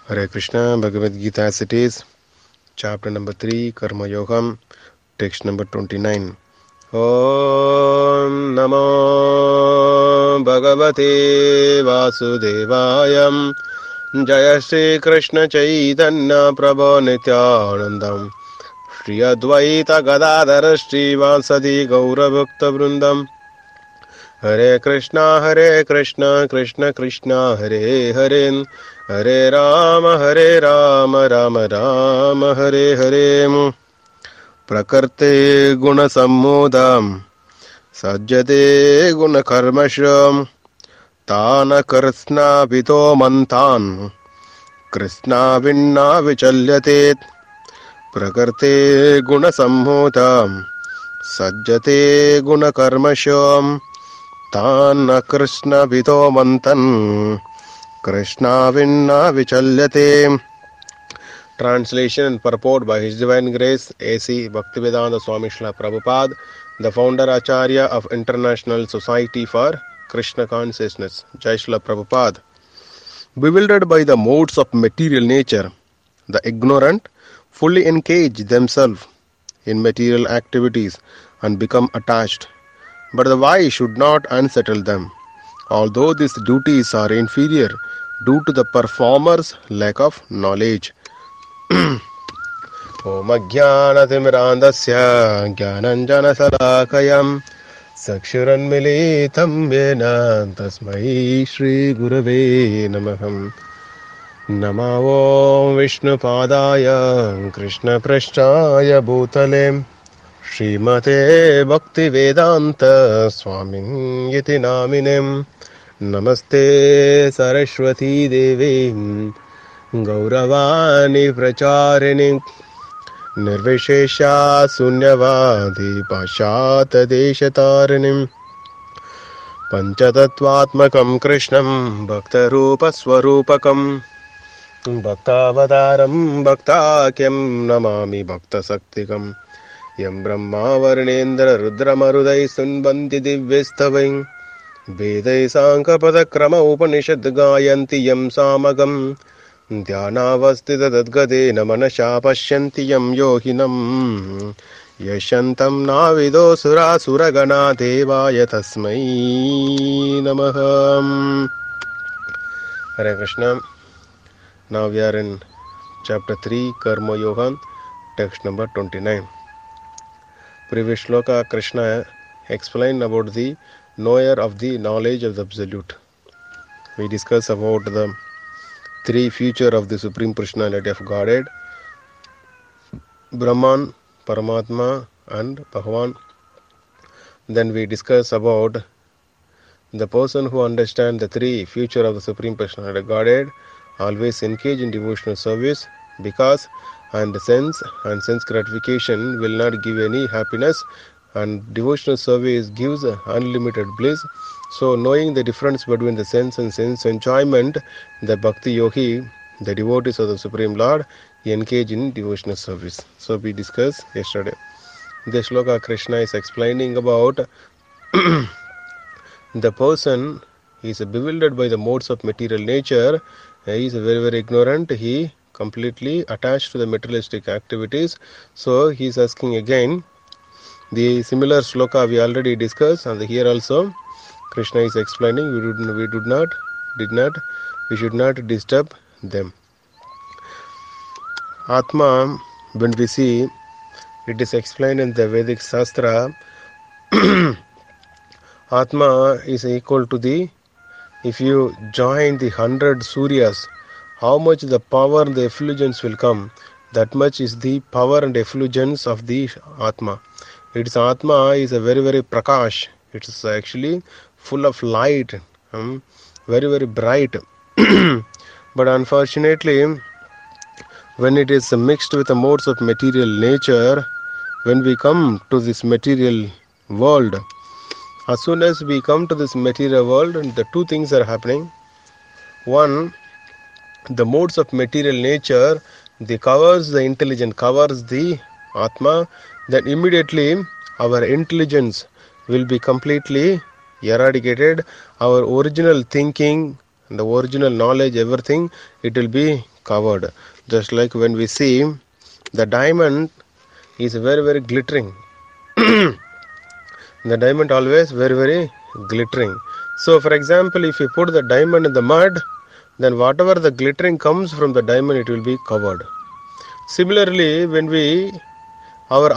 Hare Krishna, Bhagavad Gita as it is, chapter number 3, Karma Yogam, text number 29. Om Namo Bhagavate Vasudevayam Jaya Shri Krishna Chaitanya Prabhu Nityanandam Shri Advaita Gadadhara Shri Vasadi Gaura Bhakta Vrindam Hare Krishna, Krishna Krishna, Hare Hare, Hare Rama, Rama Rama, Hare Hare. Prakrte guna sammodam, sajjate guna karmasham, tana krishna vito mantan, krishna vinna vichalyate. Prakrte guna sammodam, sajjate guna karmasham, Tana Krishna Vito Mantan Krishna Vinna Vichalyate. Translation and purport by His Divine Grace A.C. Bhaktivedanta Swami Srila Prabhupada, the founder Acharya of International Society for Krishna Consciousness. Jai Srila Prabhupada. Bewildered by the modes of material nature, the ignorant fully engage themselves in material activities and become attached. But the wise should not unsettle them, although these duties are inferior due to the performer's lack of knowledge. Om Jnanatimrandasya Jnananjanasalakayam Sakshuranmilitam Yena Tasmai Shri Gurave Namaham. Namo Vishnu Padaya Krishna Prasthaya Bhutale Srimate Bhaktivedanta Swami Yati Naminem Namaste Saraswati Devi Gauravani Pracharini Nirvishesha Sunyavadi Pashat Deshatarinim Panchatattvatmakam Krishnam Bhaktarupa Swarupakam Bhaktavadaram Bhaktakyam Namami Bhakta Saktikam Yam Brahma Varnendra Rudramarudai Sunbanti Divystavai Vedai Sankapada Krama Upanishad Gayanti Yam Samagam Dhyanavastita Tadgade Namanasha Pashyanti Yam Yohinam Yashantam Navido Sura Suragana Devaya Tasmai Namaham. Hare Krishna. Now we are in chapter 3, Karma Yoga, text number 29. Previous shloka, Krishna explained about the knower of the knowledge of the Absolute. We discussed about the three features of the Supreme Personality of Godhead: Brahman, Paramatma and Bhagavan. Then we discussed about the person who understands the three features of the Supreme Personality of Godhead always engage in devotional service, because sense gratification will not give any happiness, and devotional service gives unlimited bliss. So knowing the difference between the sense and sense enjoyment, the Bhakti Yogi, the devotees of the Supreme Lord, engage in devotional service. So we discussed yesterday. This shloka Krishna is explaining about the person is bewildered by the modes of material nature. He is very ignorant. He completely attached to the materialistic activities. So he is asking again. The similar shloka we already discussed, and here also Krishna is explaining we should not disturb them. Atma, when we see, it is explained in the Vedic Shastra, Atma is equal to the, if you join the 100 Suryas, how much the power and the effulgence will come, that much is the power and effulgence of the Atma. Its Atma is a very prakash. It is actually full of light, very bright. But unfortunately, when it is mixed with the modes of material nature, when we come to this material world, as soon as we come to this material world, the two things are happening. One, the modes of material nature, they covers the intelligence, covers the Atma, then immediately our intelligence will be completely eradicated. Our original thinking, the original knowledge, everything, it will be covered. Just like when we see the diamond is very, very glittering. The diamond always very, very glittering. So, for example, if you put the diamond in the mud, then whatever the glittering comes from the diamond, it will be covered. Similarly, when our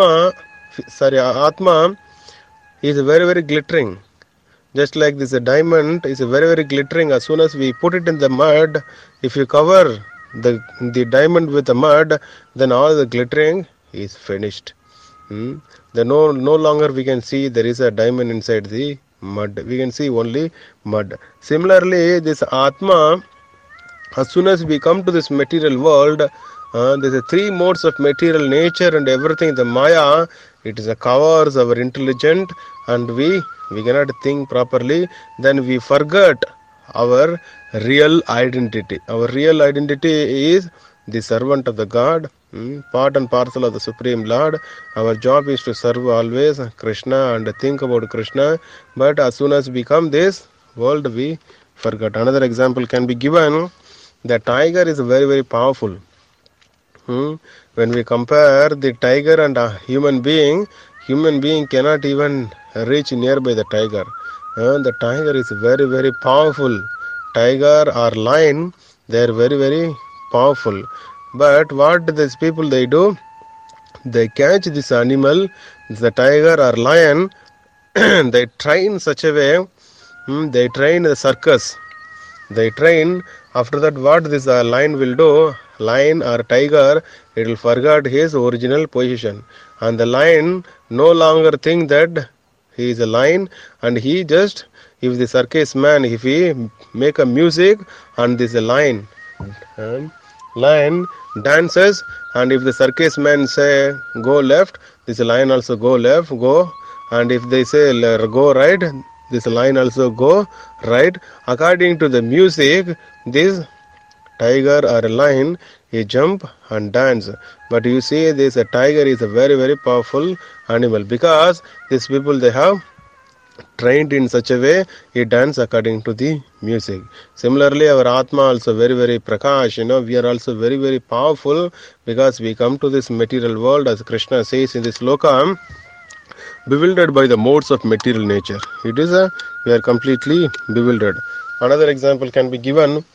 Atma is very, very glittering. Just like this, a diamond is very, very glittering. As soon as we put it in the mud, if you cover the diamond with the mud, then all the glittering is finished. Then no longer we can see there is a diamond inside the mud. We can see only mud. Similarly, this Atma, as soon as we come to this material world, there are three modes of material nature and everything. The Maya, it is a covers our intelligence, and we cannot think properly. Then we forget our real identity. Our real identity is the servant of the God, part and parcel of the Supreme Lord. Our job is to serve always Krishna and think about Krishna. But as soon as we come this world, we forget. Another example can be given. The tiger is very, very powerful. When we compare the tiger and a human being cannot even reach nearby the tiger. The tiger is very, very powerful. Tiger or lion, they are very, very powerful. But what these people they do? They catch this animal, the tiger or lion, they train such a way, they train the circus. They train, after that what this lion will do, lion or tiger, it will forget his original position. And the lion no longer think that he is a lion, and he just, if the circus man, if he make a music and this lion dances, and if the circus man say go left, this lion also go left, go, and if they say go right, this lion also go right. According to the music, this tiger or a lion, he jump and dance. But you see, this a tiger is a very, very powerful animal, because these people they have trained in such a way, he dance according to the music. Similarly, our Atma also very, very prakash, we are also very, very powerful, because we come to this material world, as Krishna says in this loka, bewildered by the modes of material nature. It is we are completely bewildered. Another example can be given.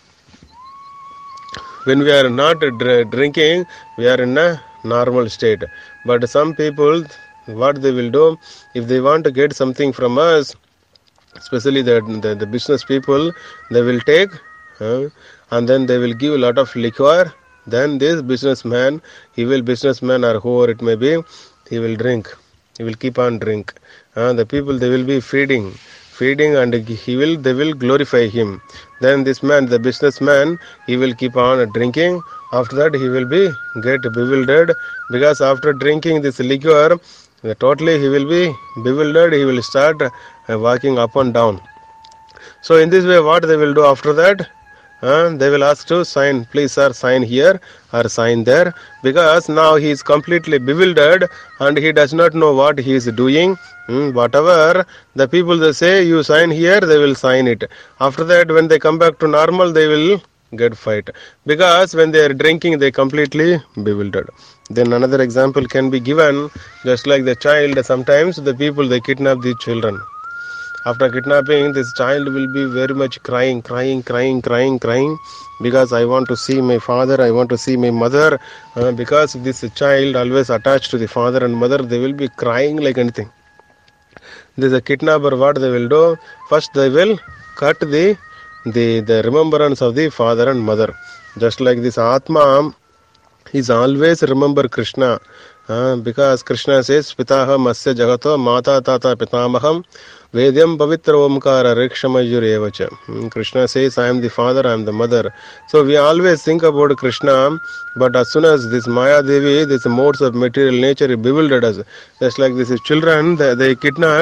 When we are not drinking, we are in a normal state. But some people, what they will do, if they want to get something from us, especially the business people, they will take and then they will give a lot of liquor. Then this businessman or whoever it may be, he will drink. He will keep on drink. The people, they will be feeding, and they will glorify him. Then this man, the businessman, he will keep on drinking. After that, he will get bewildered, because after drinking this liquor, totally he will be bewildered. He will start walking up and down. So in this way, what they will do after that? They will ask to sign, please sir, sign here or sign there, because now he is completely bewildered and he does not know what he is doing. Whatever the people they say, you sign here, they will sign it. After that, when they come back to normal, they will get fight, because when they are drinking, they completely bewildered. Then another example can be given, just like the child. Sometimes the people they kidnap the children. After kidnapping, this child will be very much crying, because I want to see my father, I want to see my mother. Because this child always attached to the father and mother, they will be crying like anything. This a kidnapper, what they will do? First they will cut the remembrance of the father and mother. Just like this Atma is always remember Krishna. Because Krishna says, Pitaha Masya Jagato Mata Tata Pitamaham Vedyam Pavitra Omkara Rikshamayurevacha. Krishna says, I am the father, I am the mother. So we always think about Krishna, but as soon as this Maya Devi, these modes of material nature bewildered us. Just like this children, they kidnap.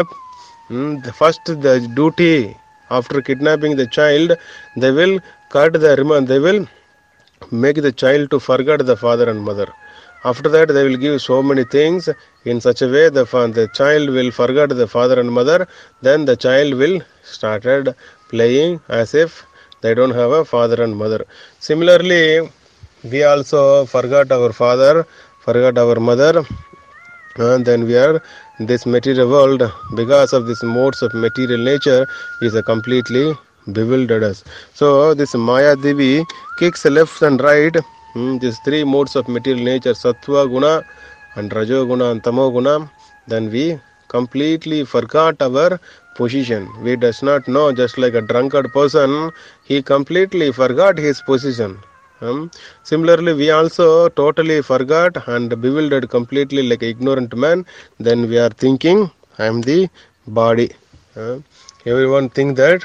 The duty after kidnapping the child, they will they will make the child to forget the father and mother. After that, they will give so many things in such a way the child will forget the father and mother. Then the child will started playing as if they don't have a father and mother. Similarly, we also forgot our father, forgot our mother, and then we are this material world because of this modes of material nature is a completely bewildered us. So this Maya Devi kicks left and right, these three modes of material nature, Sattva Guna and Rajo Guna and Tamo Guna. Then we completely forgot our position. We does not know, just like a drunkard person, he completely forgot his position. Similarly, we also totally forgot and bewildered completely like ignorant man. Then we are thinking, I am the body. Everyone think that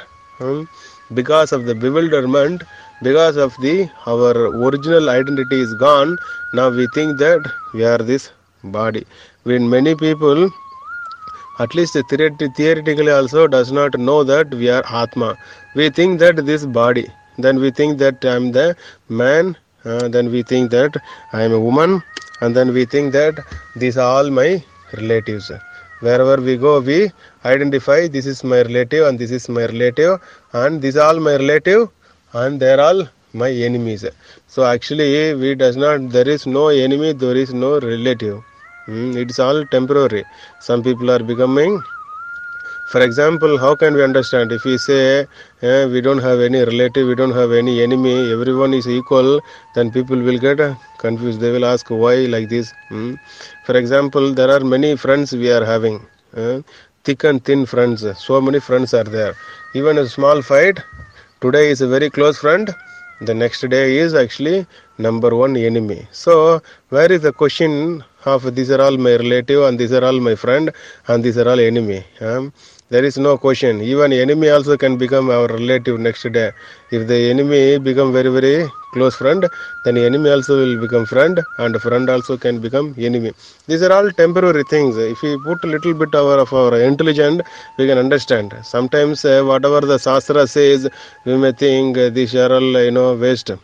because of the bewilderment, because of the our original identity is gone. Now we think that we are this body. When many people, at least theoretically also, does not know that we are Atma. We think that this body. Then we think that I am the man. Then we think that I am a woman. And then we think that these are all my relatives. Wherever we go, we identify this is my relative and this is my relative and these are all my relative and they are all my enemies. So actually, we does not. There is no enemy. There is no relative. It's all temporary. Some people are becoming. For example, how can we understand if we say we don't have any relative, we don't have any enemy, everyone is equal, then people will get confused. They will ask why like this. For example, there are many friends we are having, thick and thin friends. So many friends are there. Even a small fight, today is a very close friend, the next day is actually number one enemy. So where is the question of these are all my relative and these are all my friend and these are all enemy? There is no question. Even enemy also can become our relative next day. If the enemy become very very close friend, then enemy also will become friend and friend also can become enemy. These are all temporary things. If we put a little bit of our intelligence, we can understand. Sometimes whatever the Shastra says, we may think these are all waste.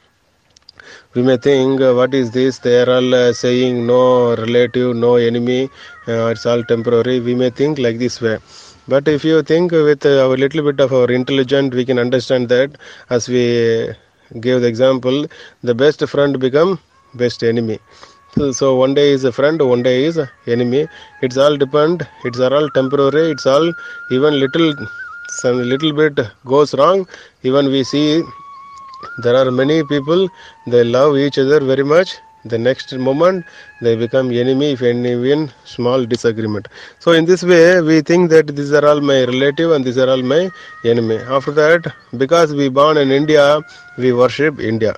We may think what is this, they are all saying no relative, no enemy, it's all temporary. We may think like this way. But if you think with a little bit of our intelligence, we can understand that, as we gave the example, the best friend become best enemy. So one day is a friend, one day is enemy. It's all depend. It's all temporary. It's all even some little bit goes wrong. Even we see there are many people, they love each other very much. The next moment they become enemy if any even small disagreement. So in this way we think that these are all my relative and these are all my enemy. After that, because we born in India, we worship India.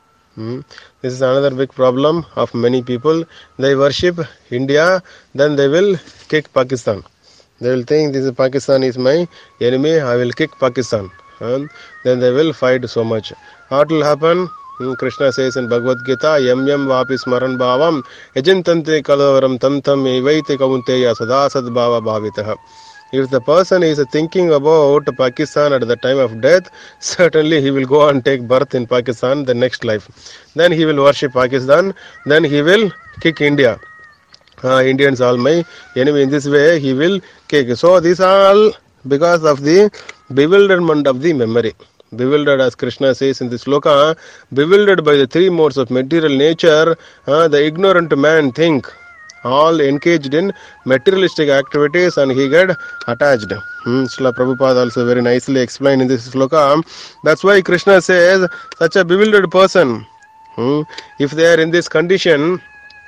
This is another big problem of many people. They worship India, then they will kick Pakistan. They will think this is Pakistan is my enemy, I will kick Pakistan. And then they will fight so much. What will happen? Krishna says in Bhagavad Gita, Yam Yam Vapi Smaran Bhavam Yajintante Kalavaram Tam Tam Evaite Kaunteya Sadasad Bhava Bhavitaha. If the person is thinking about Pakistan at the time of death, certainly he will go and take birth in Pakistan the next life. Then he will worship Pakistan, then he will kick India. Indians all my enemy. In this way he will kick. So these are all because of the bewilderment of the memory. Bewildered, as Krishna says in this sloka, bewildered by the three modes of material nature, the ignorant man think all engaged in materialistic activities and he get attached. Srila Prabhupada also very nicely explained in this sloka. That's why Krishna says such a bewildered person, if they are in this condition,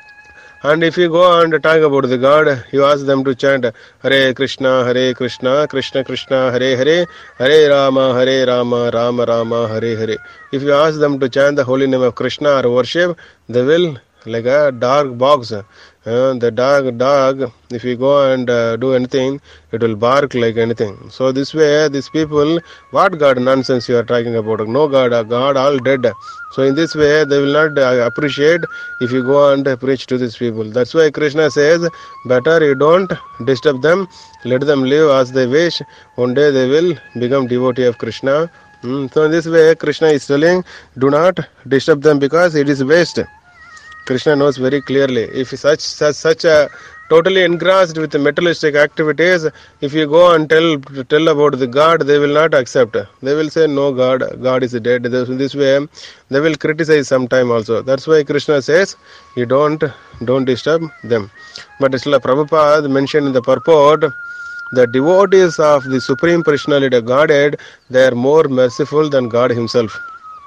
and if you go and talk about the God, you ask them to chant Hare Krishna, Krishna Krishna, Hare Hare, Hare Rama, Rama Rama, Hare Hare. If you ask them to chant the holy name of Krishna or worship, they will like a dark box. The dog, if you go and do anything, it will bark like anything. So this way, these people, what God nonsense you are talking about? No God, God all dead. So in this way, they will not appreciate if you go and preach to these people. That's why Krishna says, better you don't disturb them, let them live as they wish. One day they will become devotee of Krishna. So in this way, Krishna is telling, do not disturb them because it is waste. Krishna knows very clearly. If such a totally engrossed with materialistic activities, if you go and tell about the God, they will not accept. They will say no, God is dead. This way, they will criticize sometime also. That's why Krishna says you don't disturb them. But Srila Prabhupada mentioned in the purport, the devotees of the Supreme Personality of Godhead, they are more merciful than God Himself.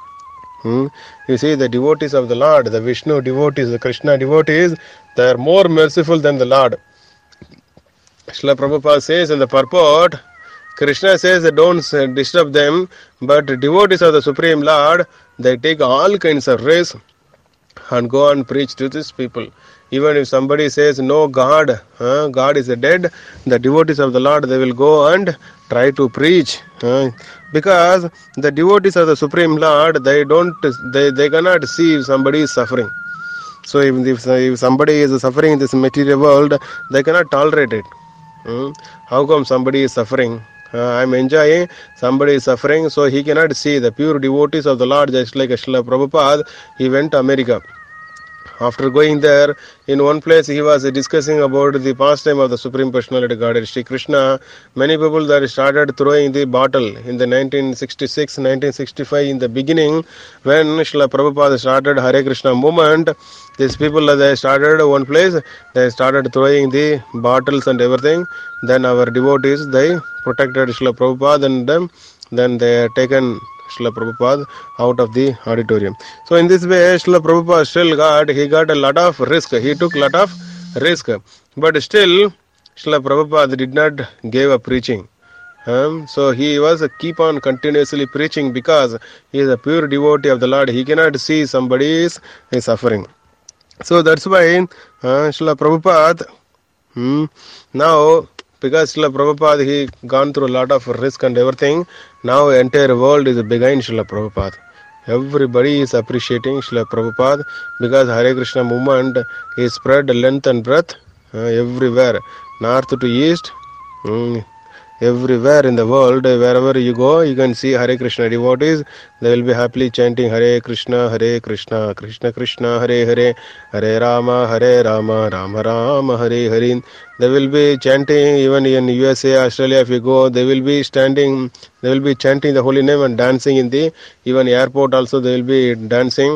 You see, the devotees of the Lord, the Vishnu devotees, the Krishna devotees, they are more merciful than the Lord. Srila Prabhupada says in the purport, Krishna says that don't disturb them, but devotees of the Supreme Lord, they take all kinds of risks and go and preach to these people. Even if somebody says no God is dead, the devotees of the Lord, they will go and try to preach, because the devotees of the Supreme Lord, they cannot see if somebody is suffering. So if somebody is suffering in this material world, they cannot tolerate it. How come somebody is suffering? I'm enjoying, somebody is suffering, so he cannot see. The pure devotees of the Lord, just like Srila Prabhupada, he went to America. After going there, in one place he was discussing about the pastime of the Supreme Personality Godhead, Sri Krishna. Many people that started throwing the bottle in the 1966, 1965, in the beginning, when Srila Prabhupada started Hare Krishna movement, these people, they started one place, they started throwing the bottles and everything. Then our devotees, they protected Srila Prabhupada, and then they taken Srila Prabhupada out of the auditorium. So in this way, Srila Prabhupada still got a lot of risk. He took a lot of risk. But still, Srila Prabhupada did not give up preaching. So he was keep on continuously preaching, because he is a pure devotee of the Lord. He cannot see somebody is suffering. So that's why Srila Prabhupada, now, because Srila Prabhupada, he gone through a lot of risk and everything, now entire world is behind Srila Prabhupada. Everybody is appreciating Srila Prabhupada, because Hare Krishna movement is spread length and breadth everywhere, north to east, everywhere in the world. Wherever you go, you can see Hare Krishna devotees. They will be happily chanting Hare Krishna, Krishna Krishna, Hare Hare, Hare Rama, Rama Rama, Hare Hare. They will be chanting. Even in USA, Australia, if you go, they will be standing, they will be chanting the holy name and dancing in the even airport also, they will be dancing.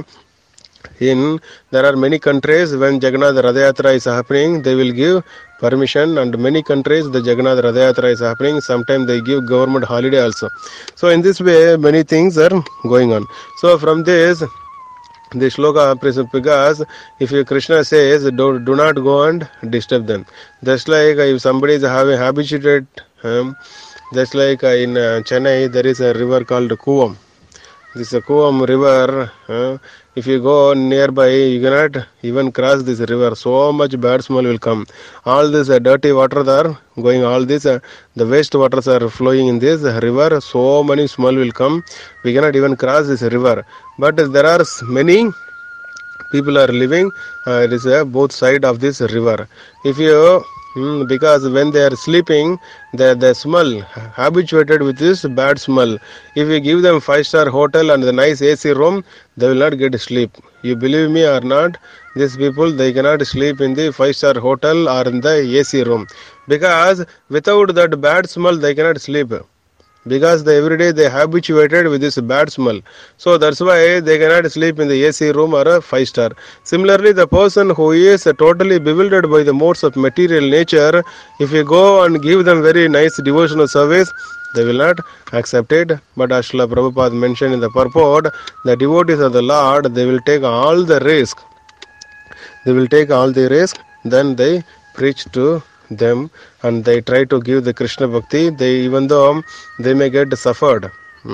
There are many countries, when Jagannath Radha is happening, they will give permission, and many countries the Jagannath Radha is happening, sometimes they give government holiday also. So in this way, many things are going on. So from this, the shloka, because if Krishna says do not go and disturb them, just like if somebody is having habituated, just like in Chennai, there is a river called Kuvam. This Kuvam river, if you go nearby, you cannot even cross this river. So much bad smell will come. All this dirty waters are going, all this, the waste waters are flowing in this river. So many smell will come. We cannot even cross this river. But there are many people are living, it is both side of this river. If you because when they are sleeping, the smell, habituated with this bad smell. If you give them 5-star hotel and the nice AC room, they will not get sleep. You believe me or not, these people, they cannot sleep in the 5-star hotel or in the AC room, because without that bad smell they cannot sleep, because every day they habituated with this bad smell. So that's why they cannot sleep in the AC room or a 5-star. Similarly, the person who is totally bewildered by the modes of material nature, if you go and give them very nice devotional service, they will not accept it. But as Srila Prabhupada mentioned in the purport, the devotees of the Lord, they will take all the risk. They will take all the risk, then they preach to them, and they try to give the Krishna Bhakti. They, even though they may get suffered,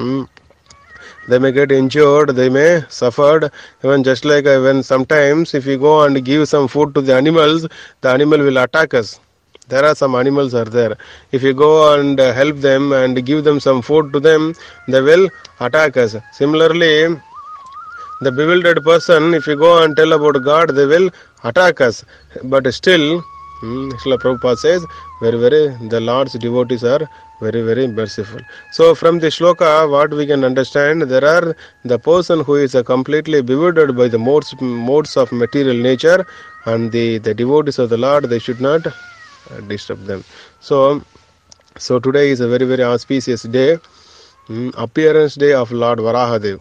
they may get injured, they may suffered. Even just like when sometimes if you go and give some food to the animals, the animal will attack us. There are some animals are there. If you go and help them and give them some food to them, they will attack us. Similarly, the bewildered person, if you go and tell about God, they will attack us. But still, Srila Prabhupada says, the Lord's devotees are very, very merciful. So from the shloka, what we can understand, there are the person who is completely bewildered by the modes of material nature, and the devotees of the Lord, they should not disturb them. So today is a very, very auspicious day, appearance day of Lord Varahadev.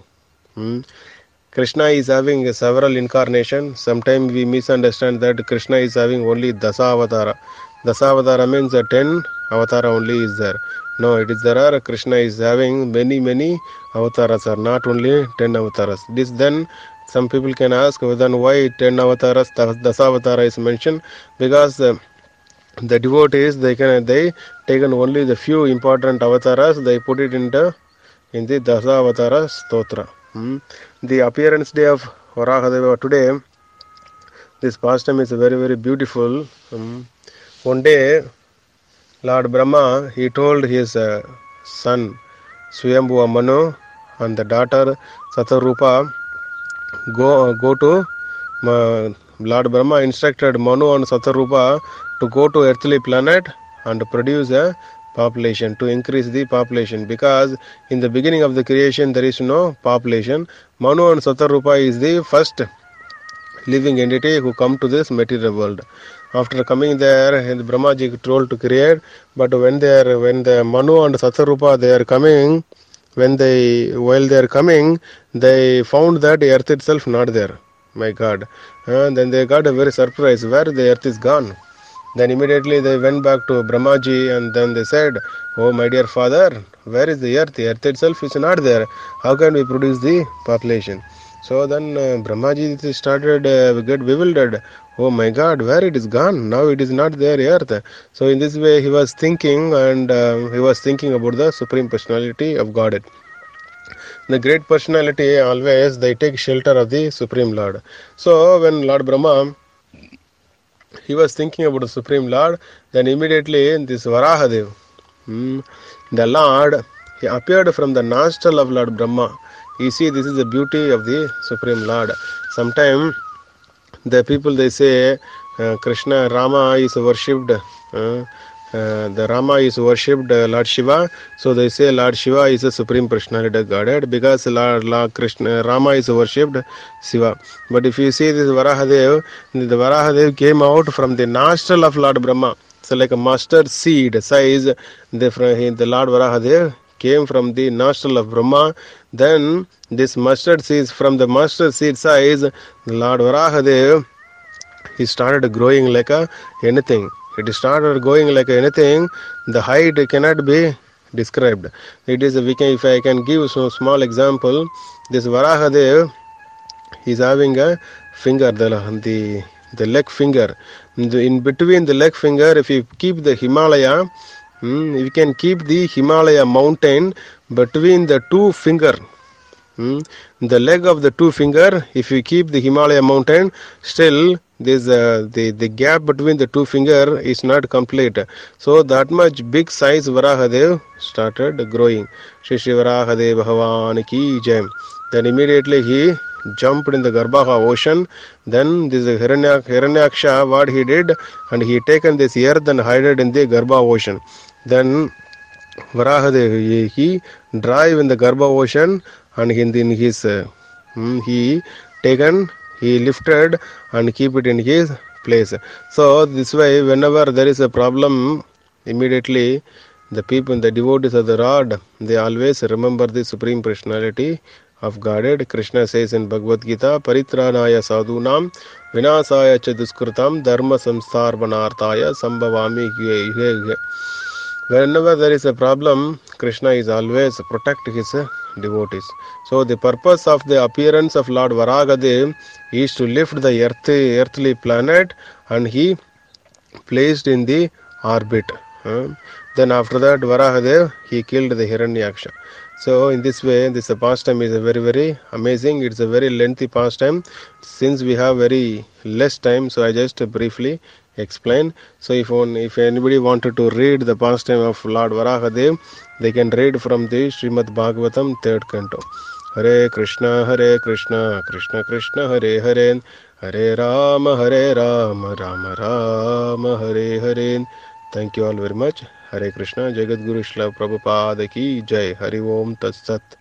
Krishna is having several incarnations. Sometimes we misunderstand that Krishna is having only Dasavatara. Dasavatara means 10 avatara only is there. No, it is there are Krishna is having many, many avatars, are not only 10 avatars. This then some people can ask, then why 10 avatars, Dasavatara is mentioned? Because the devotees, they taken only the few important avatars, they put it in the Dasavatara Stotra. The appearance day of Varahadeva today, this pastime is very, very beautiful. One day, Lord Brahma, he told his son Swayambhuva Manu and the daughter Satarupa, go to Lord Brahma instructed Manu and Satarupa to go to earthly planet and produce a population, to increase the population, because in the beginning of the creation there is no population. Manu and Satarupa is the first living entity who come to this material world. After coming there, Brahmaji told to create, but when the Manu and Satarupa they are coming, while they are coming, they found that the earth itself not there. My God! Then they got a very surprise, where the earth is gone. Then immediately they went back to Brahmaji and then they said, "Oh my dear father, where is the earth? The earth itself is not there. How can we produce the population?" So then Brahmaji started get bewildered. Oh my God, where it is gone? Now it is not there, earth. So in this way he was thinking, and he was thinking about the Supreme Personality of Godhead. The great personality always they take shelter of the Supreme Lord. So when Lord Brahma, he was thinking about the Supreme Lord, then immediately this Varahadev, the Lord, he appeared from the nostril of Lord Brahma. You see, this is the beauty of the Supreme Lord. Sometimes the people they say Krishna, Rama is worshipped. The Rama is worshipped Lord Shiva, so they say Lord Shiva is the Supreme Personality of Godhead, because Lord Krishna, Rama is worshipped Shiva. But if you see this Varahadev, the Varahadev came out from the nostril of Lord Brahma. So like a mustard seed size, the Lord Varahadev came from the nostril of Brahma. Then this mustard seed, from the mustard seed size, the Lord Varahadev, he started growing like anything. It started going like anything. The height cannot be described. It is if I can give some small example, this Varahadev is having a finger, the leg finger. In between the leg finger, if you keep the Himalaya, you can keep the Himalaya mountain between the two finger. The leg of the two finger, if you keep the Himalaya mountain, still this the gap between the two finger is not complete. So that much big size Varahadev started growing. Shri Shri Varahadev Bhagwan ki jai. Then immediately he jumped in the Garbha ocean. Then this Hiranyaksha, what he did, and he taken this earth and hid it in the Garbha ocean. Then Varahadev, he drive in the Garbha ocean, and in his he lifted and keep it in his place. So this way, whenever there is a problem, immediately the people, the devotees of the Lord, they always remember the Supreme Personality of Godhead. Krishna says in Bhagavad Gita, Paritranaya sadhunam vinasaya cha duskritam dharma samstarvanartaya sambhavami yuge yuge. Whenever there is a problem, Krishna is always protect his devotees. So the purpose of the appearance of Lord Varahadev is to lift the earthly planet, and he placed in the orbit. Then after that, Varahadev, he killed the Hiranyaksha. So in this way, this pastime is a very, very amazing. It's a very lengthy pastime. Since we have very less time, so I just briefly explain. So if anybody wanted to read the pastime of Lord Varahadev, they can read from the Srimad Bhagavatam 3rd canto. Hare Krishna, Krishna Krishna, Hare Hare, Hare Ram, Rama Rama, Hare Hare. Thank you all very much. Hare Krishna, Jagat Guru Shila Prabhupada ki Jai. Hari Om Tat Sat.